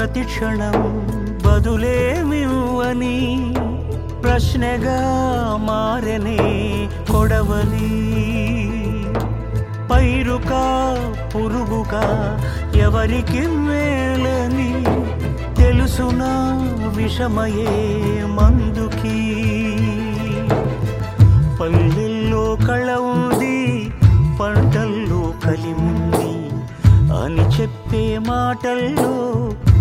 ప్రతి క్షణం బదులేమివ్వని ప్రశ్నగా మారనే కొడవలి పైరుకా పురుగుగా ఎవరికి మేలని తెలుసునా విషమయే మందుకి పల్లెల్లో కళ ఉంది పంటల్లో కలిముంది అని చెప్పే మాటల్లో